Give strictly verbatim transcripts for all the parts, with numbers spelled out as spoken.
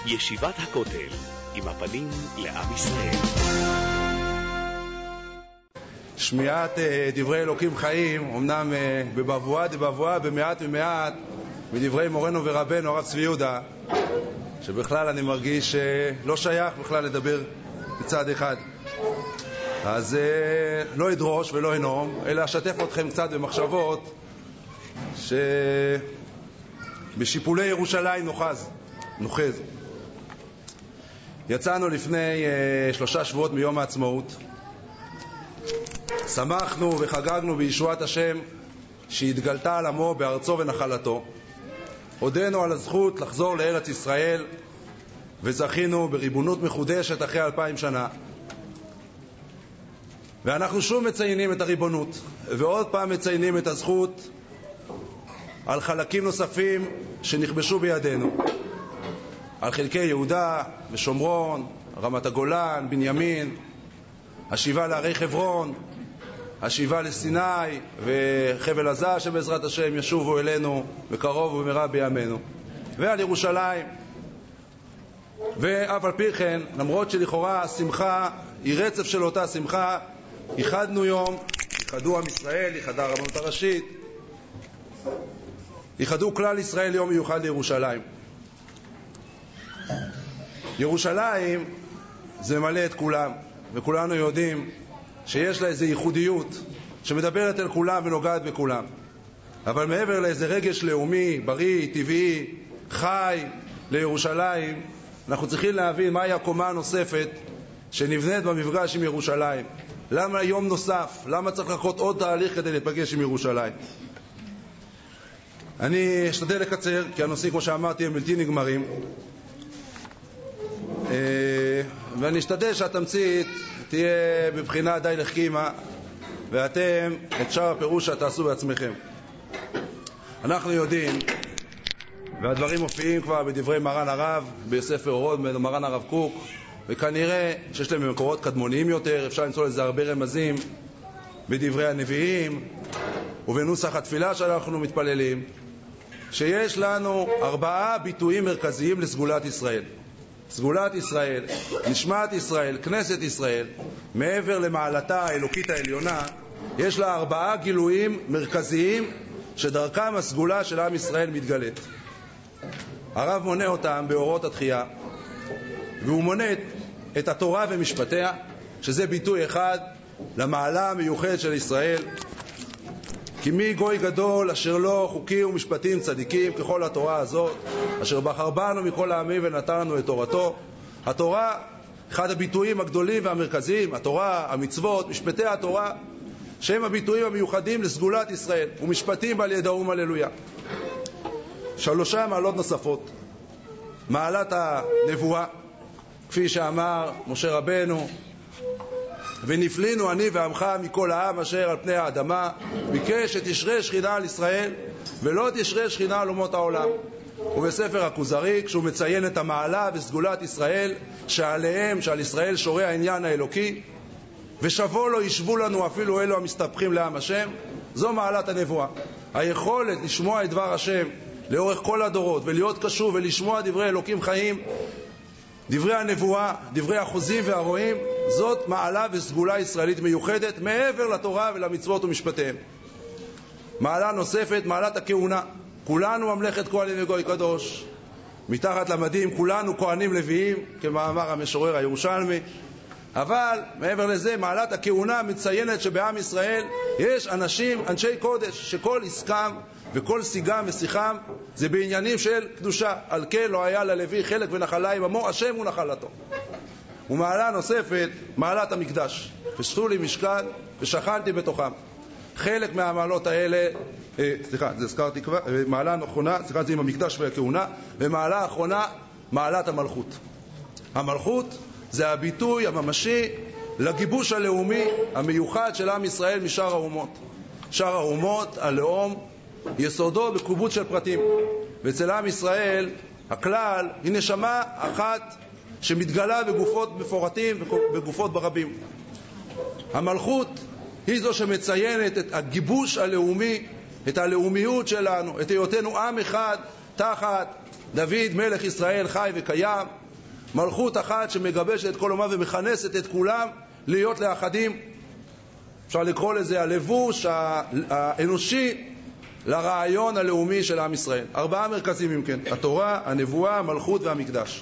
ישיבת הכותל, עם הפנים לעם ישראל. שמיעת דברי אלוקים חיים, אמנם בבבואה דבבואה, במעט ומעט, מדברי מורנו ורבנו הרב צבי יהודה, שבכלל אני מרגיש לא שייך בכלל לדבר מצד אחד. אז לא אדרוש ולא אנום, אלא אשתף אתכם קצת במחשבות שבשיפולי ירושלים נוחז, נוחז. יצאנו לפני שלושה שבועות מיום העצמאות, שמחנו וחגגנו בישועת השם שהתגלתה על עמו בארצו ונחלתו. הודנו על הזכות לחזור לארץ ישראל וזכינו בריבונות מחודשת אחרי אלפיים שנה. ואנחנו שוב מציינים את הריבונות ועוד פעם מציינים את הזכות על חלקים נוספים שנכבשו בידינו, על חלקי יהודה ושומרון, רמת הגולן, בנימין, השיבה לערי חברון, השיבה לסיני וחבל עזה שבעזרת השם ישובו אלינו בקרוב ובמהרה בימינו, ועל ירושלים. ואף על פי כן, למרות שלכאורה השמחה היא רצף של אותה שמחה, ייחדנו יום, ייחדו עם ישראל, ייחדה הרבנות הראשית, ייחדו כלל ישראל יום מיוחד לירושלים. ירושלים זה מלא את כולם, וכולנו יודעים שיש לה איזו ייחודיות שמדברת אל כולם ונוגעת בכולם. אבל מעבר לאיזה רגש לאומי, בריא, טבעי, חי לירושלים, אנחנו צריכים להבין מהי הקומה הנוספת שנבנית במפגש עם ירושלים. למה יום נוסף? למה צריך לחכות עוד תהליך כדי להיפגש עם ירושלים? אני אשתדל לקצר, כי הנושאים, כמו שאמרתי, הם בלתי נגמרים. ואני אשתדל שהתמצית תהיה בבחינה די לחכימה, ואתם את שאר הפירוש שתעשו בעצמכם. אנחנו יודעים, והדברים מופיעים כבר בדברי מרן הרב, בספר אורות מרן הרב קוק, וכנראה שיש להם מקורות קדמוניים יותר, אפשר למצוא לזה הרבה רמזים בדברי הנביאים ובנוסח התפילה שאנחנו מתפללים, שיש לנו ארבעה ביטויים מרכזיים לסגולת ישראל. סגולת ישראל, נשמת ישראל, כנסת ישראל, מעבר למעלתה האלוקית העליונה, יש לה ארבעה גילויים מרכזיים שדרכם הסגולה של עם ישראל מתגלית. הרב מונה אותם באורות התחייה, והוא מונה את התורה ומשפטיה, שזה ביטוי אחד למעלה המיוחד של ישראל. כי מי גוי גדול אשר לו חוקים ומשפטים צדיקים ככל התורה הזאת, אשר בחר בנו מכל העמים ונתן לנו את תורתו. התורה, אחד הביטויים הגדולים והמרכזיים, התורה, המצוות, משפטי התורה, שהם הביטויים המיוחדים לסגולת ישראל, ומשפטים על ידעום הללויה. שלושה מעלות נוספות. מעלת הנבואה, כפי שאמר משה רבנו, ונפלינו אני ועמך מכל העם אשר על פני האדמה, ביקש שתשרה שכינה על ישראל ולא תשרה שכינה על אומות העולם. ובספר הכוזרי, כשהוא מציין את המעלה וסגולת ישראל שעליהם, שעל ישראל שורה העניין האלוקי, ושבו לו ישבו לנו אפילו אלו המסתפחים לעם השם, זו מעלת הנבואה. היכולת לשמוע את דבר השם לאורך כל הדורות ולהיות קשוב ולשמוע דברי אלוקים חיים, דברי הנבואה, דברי החוזים והרועים, זאת מעלה וסגולה ישראלית מיוחדת מעבר לתורה ולמצוות ומשפטיהם. מעלה נוספת, מעלת הכהונה. כולנו ממלכת כהנים וגוי קדוש. מתחת למדים כולנו כהנים לוויים, כמאמר המשורר הירושלמי. אבל מעבר לזה, מעלת הכהונה מציינת שבעם ישראל יש אנשים, אנשי קודש, שכל עסקם וכל שיגם ושיחם זה בעניינים של קדושה. על כן לא היה ללוי חלק ונחלה עם עמו, השם הוא נחלתו. ומעלה נוספת, מעלת המקדש. ושכו לי משכן ושכנתי בתוכם. חלק מהמעלות האלה, אה, סליחה, זה הזכרתי כבר, מעלה האחרונה, סליחה, זה עם המקדש והכהונה, ומעלה האחרונה, מעלת המלכות. המלכות זה הביטוי הממשי לגיבוש הלאומי המיוחד של עם ישראל משאר האומות. שאר האומות, הלאום, יסודו בקובוץ של פרטים. ואצל עם ישראל, הכלל היא נשמה אחת שמתגלה בגופות מפורטים ובגופות ברבים. המלכות היא זו שמציינת את הגיבוש הלאומי, את הלאומיות שלנו, את היותנו עם אחד תחת דוד מלך ישראל חי וקיים, מלכות אחת שמגבשת את כל אומה ומכנסת את כולם להיות לאחדים. אפשר לקרוא לזה הלבוש האנושי לרעיון הלאומי של עם ישראל. ארבעה מרכזים אם כן: התורה, הנבואה, המלכות והמקדש.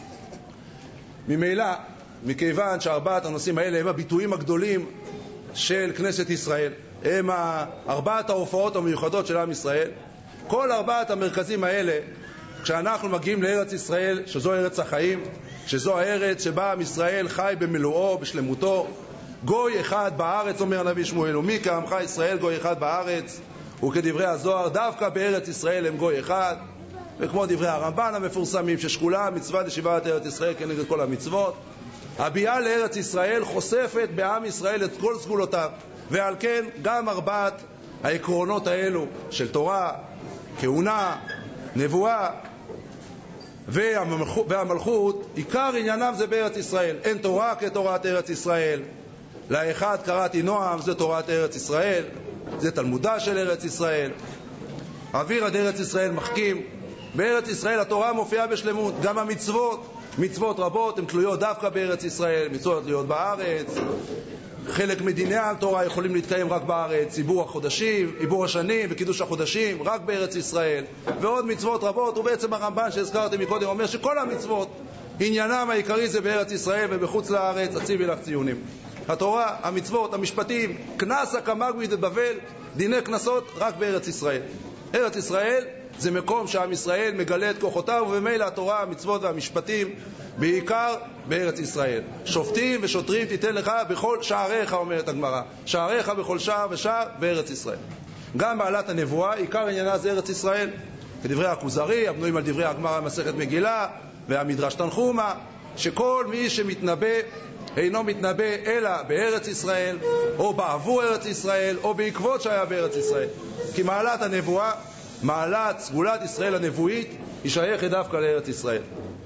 ממילא, מכיוון שארבעת הנושאים האלה הם הביטויים הגדולים של כנסת ישראל, הם ארבעת ההופעות המיוחדות של עם ישראל, כל ארבעת המרכזים האלה, כשאנחנו מגיעים לארץ ישראל, שזו ארץ החיים, שזו הארץ שבה עם ישראל חי במלואו, בשלמותו, גוי אחד בארץ, אומר הנביא שמואל, ומי כעמך ישראל גוי אחד בארץ, וכדברי הזוהר, דווקא בארץ ישראל הם גוי אחד, וכמו דברי הרמב"ן המפורסמים, ששקולה מצווה לשיבת ארץ ישראל כנגד כל המצוות. הביאה לארץ ישראל חושפת בעם ישראל את כל סגולותיו, ועל כן גם ארבעת העקרונות האלו של תורה, כהונה, נבואה והמלכות, והמלכות, עיקר עניינם זה בארץ ישראל. אין תורה כתורת ארץ ישראל. לאחד קראתי נועם, זה תורת ארץ ישראל, זה תלמודה של ארץ ישראל. אוויר עד ארץ ישראל מחכים. בארץ ישראל התורה מופיעה בשלמות. גם המצוות, מצוות רבות הן תלויות דווקא בארץ ישראל, מצוות תלויות בארץ. חלק מדיני התורה יכולים להתקיים רק בארץ, עיבור החודשים, עיבור השנים וקידוש החודשים רק בארץ ישראל, ועוד מצוות רבות. ובעצם הרמב"ן שהזכרתי מקודם אומר שכל המצוות עניינם העיקרי זה בארץ ישראל, ובחוץ לארץ הציבי לך ציונים. התורה, המצוות, המשפטים, כנס הקמגבי דבבל, דיני כנסות רק בארץ ישראל. ארץ ישראל זה מקום שעם ישראל מגלה את כוחותיו, ובמילא התורה, המצוות והמשפטים בעיקר בארץ ישראל. שופטים ושוטרים תיתן לך בכל שעריך, אומרת הגמרא, שעריך בכל שער ושער בארץ ישראל. גם בעלת הנבואה, עיקר עניינה זה ארץ ישראל, כדברי הכוזרי הבנויים על דברי הגמרא מסכת מגילה והמדרש תנחומה, שכל מי שמתנבא אינו מתנבא אלא בארץ ישראל, או בעבור ארץ ישראל, או בעקבות שהיה בארץ ישראל. כי מעלת הנבואה, מעלת סגולת ישראל הנבואית, היא שייכת דווקא לארץ ישראל.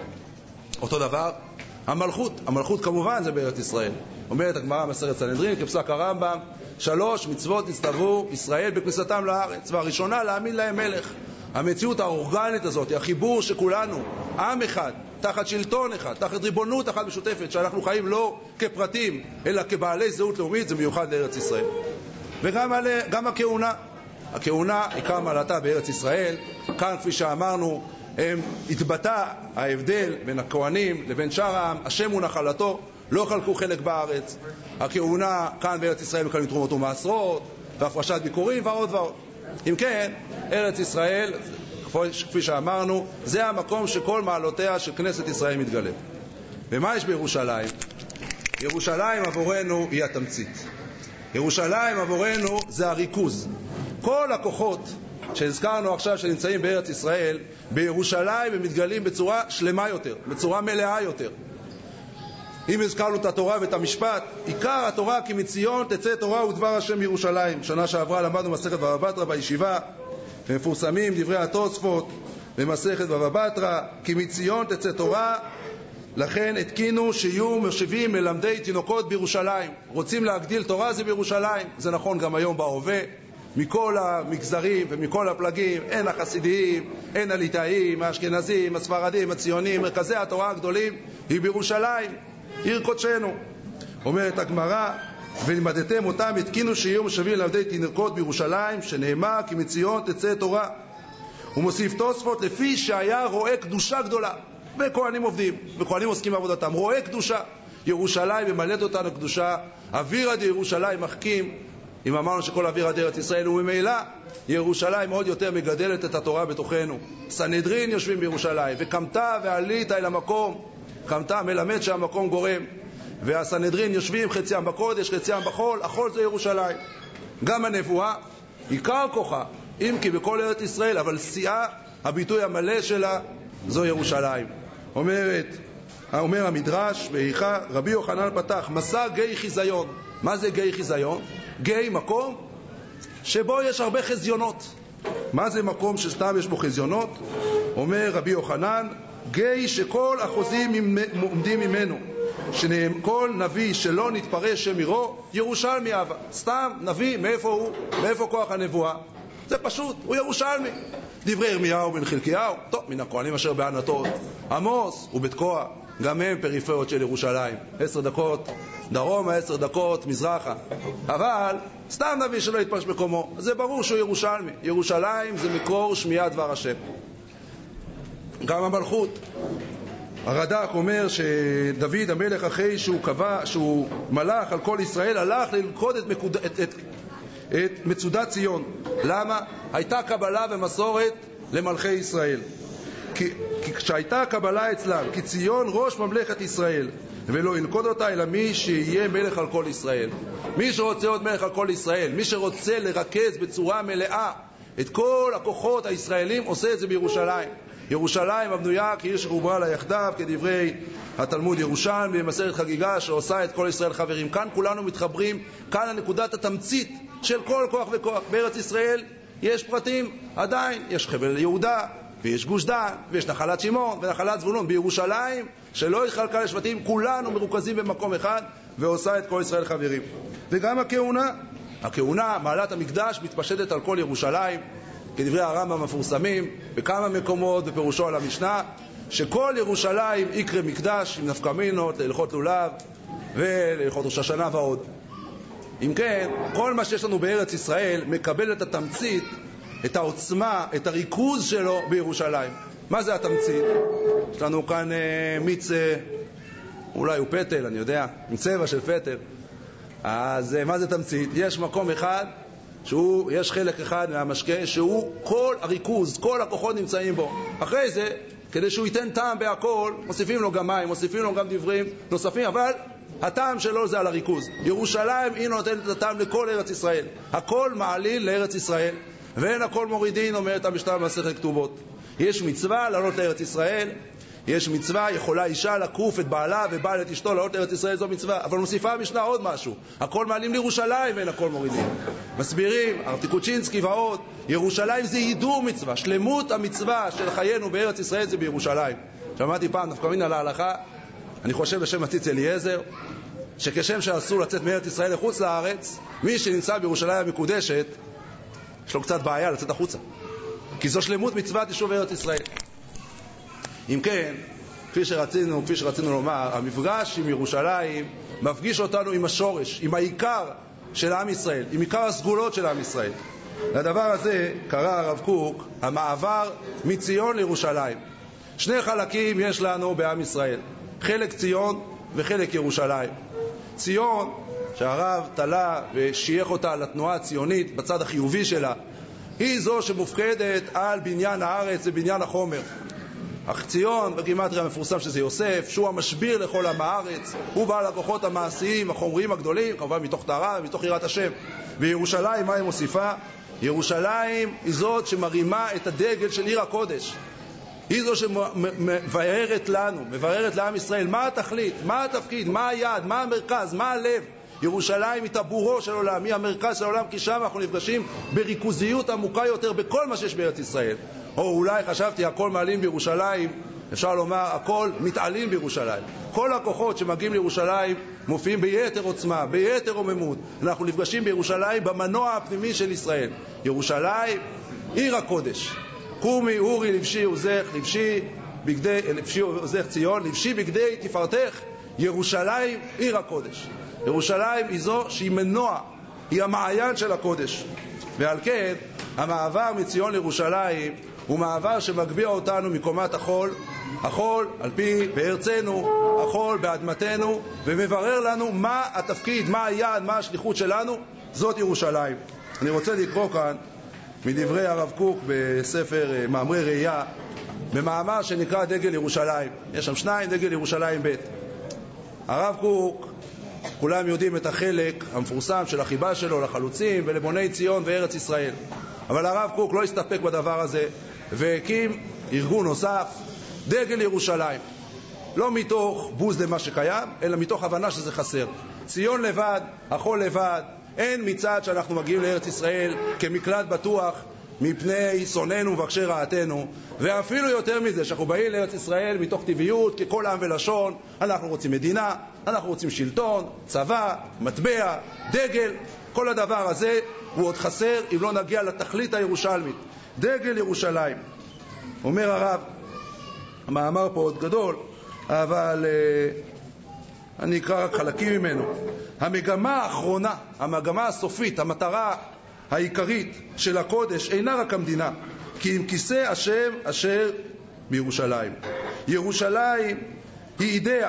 אותו דבר המלכות, המלכות כמובן זה בארץ ישראל. אומרת הגמרא מסכת סנהדרין כפסק הרמב"ם, שלוש מצוות נצטוו ישראל בכניסתם לארץ, והראשונה להאמין להם מלך. המציאות האורגנית הזאת, החיבור שכולנו עם אחד, תחת שלטון אחד, תחת ריבונות אחת משותפת, שאנחנו חיים לא כפרטים אלא כבעלי זהות לאומית, זה מיוחד לארץ ישראל. וגם על, גם הכהונה, הכהונה עיקר מעלתה בארץ ישראל. כאן כפי שאמרנו, הם התבטא ההבדל בין הכהנים לבין שאר העם, השם הוא נחלתו, לא חלקו חלק בארץ. הכהונה כאן בארץ ישראל מקבלים תרומות ומעשרות והפרשת ביקורים ועוד ועוד. אם כן, ארץ ישראל, כפי שאמרנו, זה המקום שכל מעלותיה של כנסת ישראל מתגלית. ומה יש בירושלים? ירושלים עבורנו היא התמצית. ירושלים עבורנו זה הריכוז. כל הכוחות שהזכרנו עכשיו שנמצאים בארץ ישראל, בירושלים הם מתגלים בצורה שלמה יותר, בצורה מלאה יותר. אם הזכרנו את התורה ואת המשפט, עיקר התורה כי מציון תצא תורה ודבר השם מירושלים. שנה שעברה למדנו מסכת בבא בתרא בישיבה, ומפורסמים דברי התוספות במסכת בבא בתרא, כי מציון תצא תורה, לכן התקינו שיהיו מושיבים מלמדי תינוקות בירושלים. רוצים להגדיל תורה זה בירושלים. זה נכון גם היום בהווה, מכל המגזרים ומכל הפלגים, אין החסידיים, אין הליטאים, האשכנזים, הספרדים, הציונים, מרכזי התורה הגדולים היא בירושלים, עיר קודשנו. אומרת הגמרא, ולימדתם אותם התקינו שיהיו מושבים מלמדי תינוקות בירושלים, שנאמר כי מציון תצא תורה. הוא מוסיף תוספות, לפי שהיה רואה קדושה גדולה, וכהנים עובדים, וכהנים עוסקים בעבודתם, רואה קדושה. ירושלים ממלאת אותנו קדושה, אוויר עד ירושלים מחכים. אם אמרנו שכל אוויר עד ארץ ישראל הוא ממילא, ירושלים עוד יותר מגדלת את התורה בתוכנו. סנהדרין יושבים בירושלים, וקמת ועלית אל המקום, קמת מלמד שהמקום גורם, והסנהדרין יושבים חציים בקודש, חציים בחול, החול זה ירושלים. גם הנבואה, עיקר כוחה, אם כי בכל ארץ ישראל, אבל שיאה, הביטוי המלא שלה, זו ירושלים. אומרת, אומר המדרש, ואיכה, רבי יוחנן פתח, מסע גיא חיזיון. מה זה גיא חיזיון? גיא מקום שבו יש הרבה חזיונות. מה זה מקום שסתם יש בו חזיונות? אומר רבי יוחנן, גיא שכל החוזים עומדים ממנו, שכל נביא שלא נתפרש שם עירו, ירושלמי אבא. סתם נביא, מאיפה הוא? מאיפה כוח הנבואה? זה פשוט, הוא ירושלמי. דברי ירמיהו בן חלקיהו, טוב, מן הכהנים אשר בענתות, עמוס ובתקוע, גם הם פריפריות של ירושלים. עשר דקות דרומה, עשר דקות מזרחה. אבל סתם נביא שלא יתפרש מקומו, זה ברור שהוא ירושלמי. ירושלים זה מקור שמיעת דבר השם. גם המלכות, הרד"ק אומר שדוד המלך אחרי שהוא קבע, שהוא מלך על כל ישראל, הלך ללכוד את, מקוד... את, את, את מצודת ציון. למה? הייתה קבלה ומסורת למלכי ישראל. כי, כי כשהייתה קבלה אצלם, כי ציון ראש ממלכת ישראל, ולא ילכוד אותה אלא מי שיהיה מלך על כל ישראל. מי שרוצה עוד מלך על כל ישראל, מי שרוצה לרכז בצורה מלאה את כל הכוחות הישראלים, עושה את זה בירושלים. ירושלים הבנויה כעיר שחוברה לה יחדיו, כדברי התלמוד ירושלמי במסכת חגיגה, שעושה את כל ישראל חברים. כאן כולנו מתחברים, כאן הנקודת התמצית של כל כוח וכוח. בארץ ישראל יש פרטים, עדיין יש חבל יהודה, ויש גוש דן, ויש נחלת שמעון ונחלת זבולון. בירושלים שלא התחלקה לשבטים, כולנו מרוכזים במקום אחד, ועושה את כל ישראל חברים. וגם הכהונה, הכהונה, מעלת המקדש, מתפשטת על כל ירושלים, כדברי הרמב"ם המפורסמים בכמה מקומות בפירושו על המשנה, שכל ירושלים יקרא מקדש עם נפקא מינות להלכות לולב ולהלכות ראש השנה ועוד. אם כן, כל מה שיש לנו בארץ ישראל מקבל את התמצית, את העוצמה, את הריכוז שלו בירושלים. מה זה התמצית? יש לנו כאן אה, מיץ, אה, אולי הוא פטל, אני יודע, עם צבע של פטל. אז אה, מה זה תמצית? יש מקום אחד שהוא, יש חלק אחד מהמשקה שהוא כל הריכוז, כל הכוחות נמצאים בו. אחרי זה, כדי שהוא ייתן טעם בהכל, מוסיפים לו גם מים, מוסיפים לו גם דברים נוספים, אבל הטעם שלו זה על הריכוז. ירושלים היא נותנת את הטעם לכל ארץ ישראל. הכל מעליל לארץ ישראל, ואין הכל מורידין, אומרת המשנה במסכת כתובות. יש מצווה לעלות לארץ ישראל, יש מצווה, יכולה אישה לקוף את בעלה ובעל את אשתו לעלות לארץ ישראל, זו מצווה. אבל מוסיפה המשנה עוד משהו, הכל מעלים לירושלים ואין הכל מורידים. מסבירים, ארטיקוצ'ינסקי ועוד, ירושלים זה יידור מצווה, שלמות המצווה של חיינו בארץ ישראל זה בירושלים. שמעתי פעם נפקא מינה להלכה, אני חושב בשם הציץ אליעזר, שכשם שאסור לצאת מארץ ישראל לחוץ לארץ, מי שנמצא בירושלים המקודשת יש לו קצת בעיה לצאת החוצה, כי זו שלמות מצוות יישוב ארץ ישראל. אם כן, כפי שרצינו, כפי שרצינו לומר, המפגש עם ירושלים מפגיש אותנו עם השורש, עם העיקר של עם ישראל, עם עיקר הסגולות של עם ישראל. לדבר הזה קרא הרב קוק המעבר מציון לירושלים. שני חלקים יש לנו בעם ישראל, חלק ציון וחלק ירושלים. ציון, שהרב תלה ושייך אותה לתנועה הציונית בצד החיובי שלה, היא זו שמופקדת על בניין הארץ ובניין החומר. אך ציון, בגימטריה המפורסם שזה יוסף, שהוא המשביר לכל עם הארץ, הוא בעל הכוחות המעשיים, החומריים הגדולים, כמובן מתוך טהרה ומתוך יראת השם. וירושלים, מה היא מוסיפה? ירושלים היא זאת שמרימה את הדגל של עיר הקודש. היא זו שמבארת לנו, מבארת לעם ישראל מה התכלית, מה התפקיד, מה היעד, מה המרכז, מה הלב. ירושלים היא טבורו של עולם, היא המרכז של העולם, כי שם אנחנו נפגשים בריכוזיות עמוקה יותר בכל מה שיש בארץ ישראל. או אולי חשבתי הכל מעלים בירושלים, אפשר לומר הכל מתעלים בירושלים. כל הכוחות שמגיעים לירושלים מופיעים ביתר עוצמה, ביתר רוממות. אנחנו נפגשים בירושלים במנוע הפנימי של ישראל. ירושלים עיר הקודש. קומי אורי לבשי עוזך, לבשי בגדי, לבשי עוזך ציון, לבשי בגדי תפארתך. ירושלים עיר הקודש. ירושלים היא זו שהיא מנוע, היא המעיין של הקודש. ועל כן המעבר מציון לירושלים הוא מעבר שמגביה אותנו מקומת החול, החול על פי בארצנו, החול באדמתנו, ומברר לנו מה התפקיד, מה היעד, מה השליחות שלנו. זאת ירושלים. אני רוצה לקרוא כאן מדברי הרב קוק בספר מאמרי ראייה, במאמר שנקרא דגל ירושלים. יש שם שניים, דגל ירושלים ב'. הרב קוק, כולם יודעים את החלק המפורסם של החיבה שלו לחלוצים ולבוני ציון וארץ ישראל. אבל הרב קוק לא הסתפק בדבר הזה והקים ארגון נוסף, דגל ירושלים. לא מתוך בוז למה שקיים, אלא מתוך הבנה שזה חסר. ציון לבד, החול לבד, אין מצד שאנחנו מגיעים לארץ ישראל כמקלט בטוח מפני שונאינו ומבקשי רעתנו, ואפילו יותר מזה, שאנחנו באים לארץ ישראל מתוך טבעיות, ככל עם ולשון, אנחנו רוצים מדינה, אנחנו רוצים שלטון, צבא, מטבע, דגל, כל הדבר הזה הוא עוד חסר אם לא נגיע לתכלית הירושלמית, דגל ירושלים. אומר הרב, המאמר פה עוד גדול, אבל uh, אני אקרא רק חלקים ממנו. המגמה האחרונה, המגמה הסופית, המטרה העיקרית של הקודש אינה רק המדינה, כי אם כיסא השם אשר בירושלים. ירושלים היא אידאה.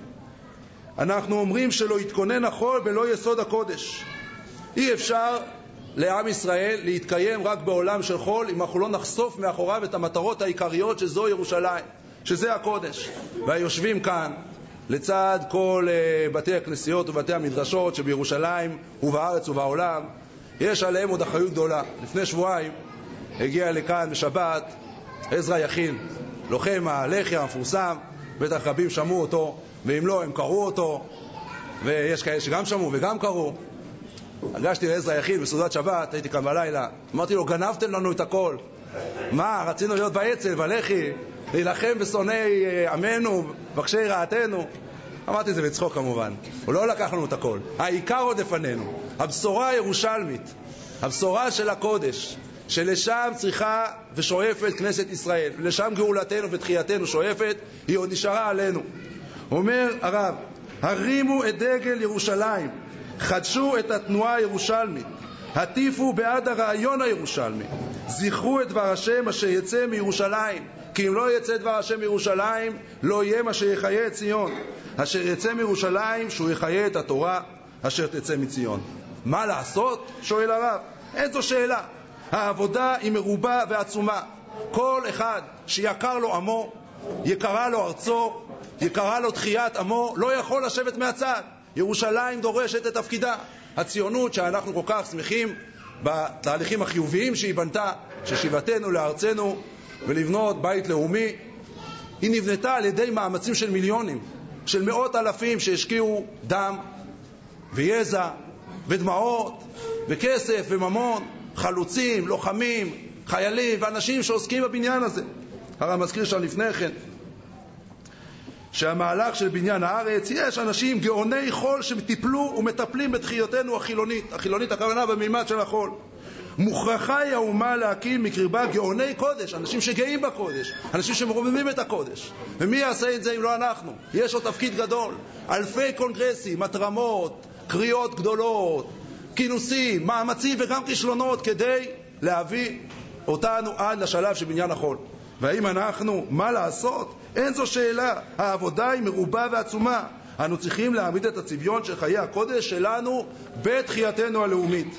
אנחנו אומרים שלא יתכונן החול בלא יסוד הקודש. אי אפשר לעם ישראל להתקיים רק בעולם של חול אם אנחנו לא נחשוף מאחוריו את המטרות העיקריות שזו ירושלים, שזה הקודש. והיושבים כאן לצד כל uh, בתי הכנסיות ובתי המדרשות שבירושלים ובארץ ובעולם, יש עליהם עוד אחריות גדולה. לפני שבועיים הגיע לכאן בשבת עזרא יכין, לוחם הלח"י המפורסם, בטח רבים שמעו אותו, ואם לא הם קראו אותו, ויש כאלה שגם שמעו וגם קראו. הגשתי לעזרא יכין בסעודת שבת, הייתי כאן בלילה, אמרתי לו, גנבתם לנו את הכל. מה, רצינו להיות באצ"ל, בלח"י, להילחם בשונאי עמנו, בקשי רעתנו. אמרתי זה בצחוק כמובן, הוא לא לקח לנו את הכל. העיקר עוד לפנינו, הבשורה הירושלמית, הבשורה של הקודש, שלשם צריכה ושואפת כנסת ישראל, ולשם גאולתנו ותחייתנו שואפת, היא עוד נשארה עלינו. אומר הרב, הרימו את דגל ירושלים, חדשו את התנועה הירושלמית, הטיפו בעד הרעיון הירושלמי, זכרו את דבר השם אשר יצא מירושלים, כי אם לא יצא דבר השם מירושלים לא יהיה מה שיחיה את ציון, אשר יצא מירושלים שהוא יחיה את התורה אשר תצא מציון. מה לעשות? שואל הרב. איזו שאלה. העבודה היא מרובה ועצומה. כל אחד שיקר לו עמו, יקרה לו ארצו, יקרה לו תחיית עמו, לא יכול לשבת מהצד. ירושלים דורשת את תפקידה. הציונות שאנחנו כל כך שמחים בתהליכים החיוביים שהיא בנתה, ששיבתנו לארצנו ולבנות בית לאומי, היא נבנתה על ידי מאמצים של מיליונים, של מאות אלפים שהשקיעו דם ויזע ודמעות וכסף וממון, חלוצים, לוחמים, חיילים ואנשים שעוסקים בבניין הזה. הרב מזכיר שם לפני כן שהמהלך של בניין הארץ, יש אנשים גאוני חול שמטיפלו ומטפלים בתחיותנו החילונית. החילונית הכוונה במימד של החול. מוכרחה היא האומה להקים מקרבה גאוני קודש, אנשים שגאים בקודש, אנשים שמרוממים את הקודש. ומי יעשה את זה אם לא אנחנו? יש לו תפקיד גדול. אלפי קונגרסים, התרמות, קריאות גדולות, כינוסים, מאמצים וגם כישלונות כדי להביא אותנו עד לשלב של בניין החול. והאם אנחנו, מה לעשות? אין זו שאלה. העבודה היא מרובה ועצומה. אנו צריכים להעמיד את הצביון של חיי הקודש שלנו בתחייתנו הלאומית.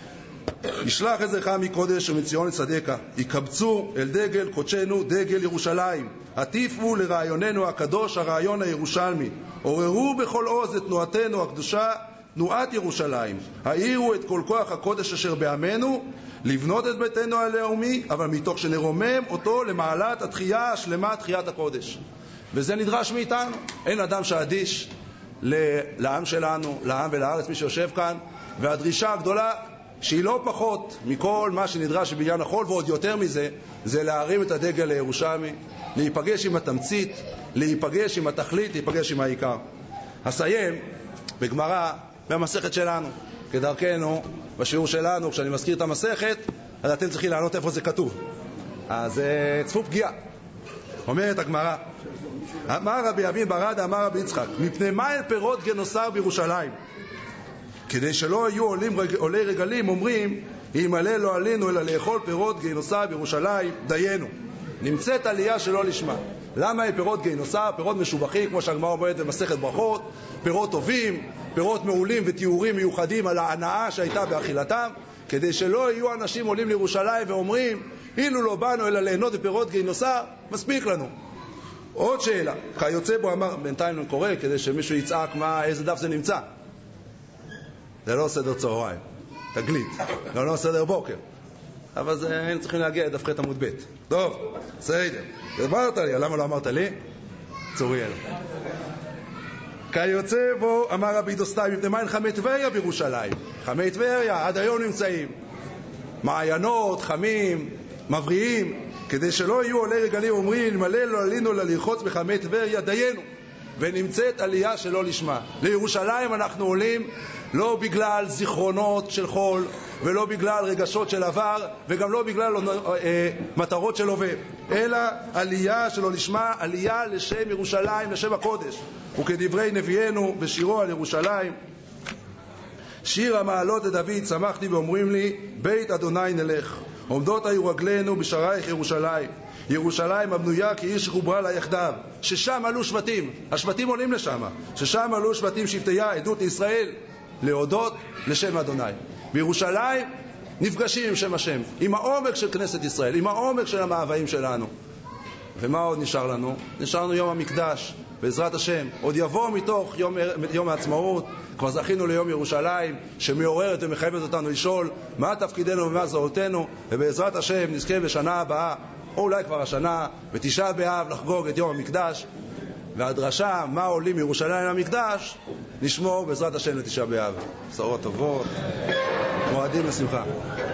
נשלח עזרך מקודש ומציון לצדקה, יקבצו אל דגל קודשנו דגל ירושלים, עטיפו לרעיוננו הקדוש הרעיון הירושלמי, עוררו בכל עוז את תנועתנו הקדושה, תנועת ירושלים, העירו את כל כוח הקודש אשר בעמנו, לבנות את ביתנו הלאומי, אבל מתוך שנרומם אותו למעלת התחייה השלמה, תחיית הקודש. וזה נדרש מאיתנו. אין אדם שאדיש לעם שלנו, לעם ולארץ, מי שיושב כאן, והדרישה הגדולה שהיא לא פחות מכל מה שנדרש בבניין החול, ועוד יותר מזה, זה להרים את הדגל הירושלמי, להיפגש עם התמצית, להיפגש עם התכלית, להיפגש עם העיקר. אסיים בגמרא במסכת שלנו, כדרכנו בשיעור שלנו. כשאני מזכיר את המסכת, אז אתם צריכים לענות איפה זה כתוב, אז צפו פגיעה. אומרת הגמרא, אמר רבי אבין ברדה אמר רבי יצחק, מפני מה אל פירות גנוסר בירושלים? כדי שלא יהיו עולים רג... עולי רגלים אומרים, אם עלה לא עלינו אלא לאכול פירות גינוסר בירושלים, דיינו. נמצאת עלייה שלא לשמה. למה היא פירות גינוסר? פירות משובחים, כמו שהגמרא אומרת במסכת ברכות, פירות טובים, פירות מעולים ותיאורים מיוחדים על ההנאה שהייתה באכילתם, כדי שלא יהיו אנשים עולים לירושלים ואומרים, אילו לא באנו אלא ליהנות בפירות גינוסר, מספיק לנו. עוד שאלה, כיוצא בו אמר, בינתיים אני קורא כדי שמישהו יצעק מה, איזה דף זה נמצא. זה לא סדר צהריים, תגלית, לא לא סדר בוקר, אבל זה, היינו צריכים להגיע לדף ח' עמוד ב'. טוב, בסדר, אמרת לי, למה לא אמרת לי? צוריאל. כיוצא בו אמר רבי דוסטאי, מפני מה אין חמי טבריה בירושלים? חמי טבריה עד היום נמצאים, מעיינות, חמים, מבריאים, כדי שלא יהיו עולי רגלים אומרים, מלא לא עלינו אלא לרחוץ בחמי טבריה, דיינו. ונמצאת עלייה שלא לשמה. לירושלים אנחנו עולים לא בגלל זיכרונות של חול, ולא בגלל רגשות של עבר, וגם לא בגלל אה, מטרות של הווה, אלא עלייה שלא לשמה, עלייה לשם ירושלים, לשם הקודש. וכדברי נביאנו בשירו על ירושלים, שיר המעלות לדוד, שמחתי ואומרים לי, בית אדוני נלך. עומדות היו רגלינו בשערייך ירושלים. ירושלים הבנויה כי עיר שחוברה לה יחדיו, ששם עלו שבטים, השבטים עולים לשם, ששם עלו שבטים שבטיה, עדות לישראל, להודות לשם אדוני. בירושלים נפגשים עם שם השם, עם העומק של כנסת ישראל, עם העומק של המאוויים שלנו. ומה עוד נשאר לנו? נשאר לנו יום המקדש, בעזרת השם. עוד יבוא מתוך יום, יום העצמאות, כבר זכינו ליום ירושלים, שמעוררת ומחייבת אותנו לשאול מה תפקידנו ומה זהותנו, ובעזרת השם נזכה בשנה הבאה, או אולי כבר השנה, בתשעה באב, לחגוג את יום המקדש. והדרשה, מה עולים מירושלים למקדש, נשמור בעזרת השם לתשעה באב. בשורות טובות, מועדים לשמחה.